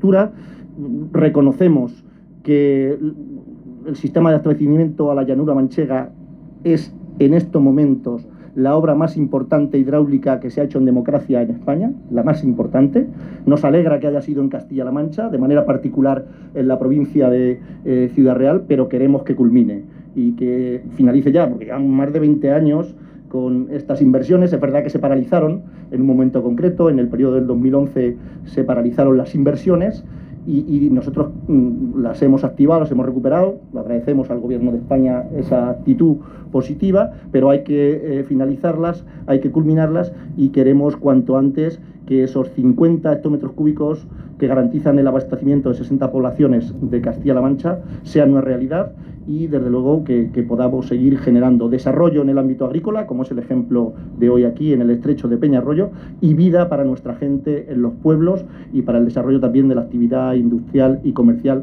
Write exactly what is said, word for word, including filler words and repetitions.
infraestructura. Reconocemos que el sistema de abastecimiento a la llanura manchega es en estos momentos la obra más importante hidráulica que se ha hecho en democracia en España, la más importante. Nos alegra que haya sido en Castilla-La Mancha, de manera particular en la provincia de eh, Ciudad Real, pero queremos que culmine y que finalice ya, porque llevamos más de veinte años con estas inversiones. Es verdad que se paralizaron en un momento concreto, en el periodo del dos mil once se paralizaron las inversiones, Y, y nosotros mm, las hemos activado, las hemos recuperado. Lo agradecemos al Gobierno de España esa actitud positiva, pero hay que eh, finalizarlas, hay que culminarlas, y queremos cuanto antes que esos cincuenta hectómetros cúbicos que garantizan el abastecimiento de sesenta poblaciones de Castilla-La Mancha sean una realidad, y desde luego que, que podamos seguir generando desarrollo en el ámbito agrícola, como es el ejemplo de hoy aquí en el estrecho de Peñarroyo, y vida para nuestra gente en los pueblos, y para el desarrollo también de la actividad industrial y comercial